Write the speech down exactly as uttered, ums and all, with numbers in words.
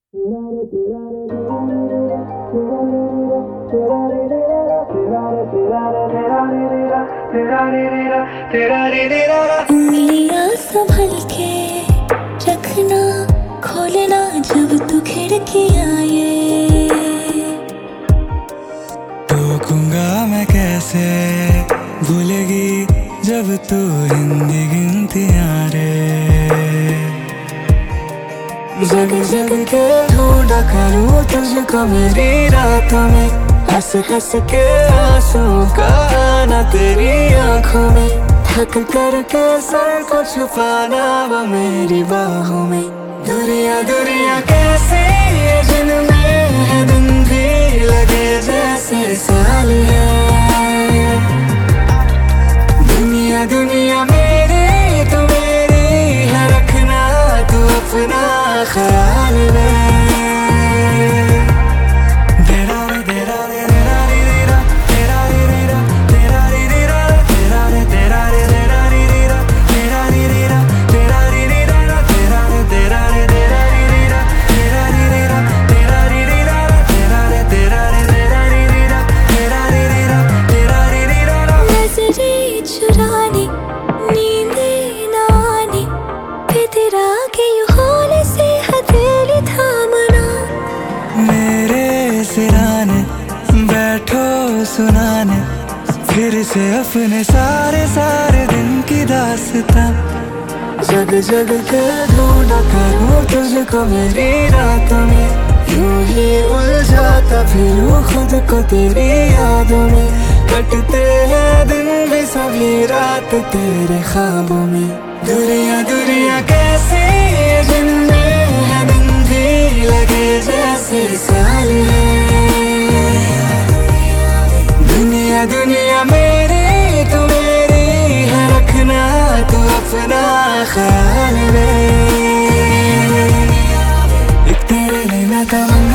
उंगलियां संभल के रखना, खोलना जब तू खिड़कियां ये। टोकूंगा मैं कैसे, भूलेगी जब तू हिंदी गिनतियां रे। जग जग के ढूंढा करूं तुझको मेरी रातों में, हंस हंस के आंसू का आना तेरी आंखों में। थक करके सर को छुपाना वो मेरी बाहों में। दुनिया दुनिया कैसे ये जिनमें है दिन भी लगे जैसे साल है। दुनिया दुनिया मेरी तो मेरी है, रखना तू अपना ख्याल में। चुराने नींदे ना आने, फितरा के यूं से हथेली थामना। मेरे सिराने बैठो सुनाने, फिर से अपने सारे सारे दिन की दास्तां। जग जग के ढूंढा करूं तुझको मेरी रातों में, यूं ही उलझाता फिरूं खुद को तेरी यादों में। कटते हैं दिन भी सभी रात तेरे ख्वाबों में। दुनिया दुनिया कैसे ये जिनमें है दिन भी लगे जैसे साल है। दुनिया दुनिया मेरी तो मेरी है, रखना तू अपना ख्याल में। एक तेरे लिए मैं तमन्ना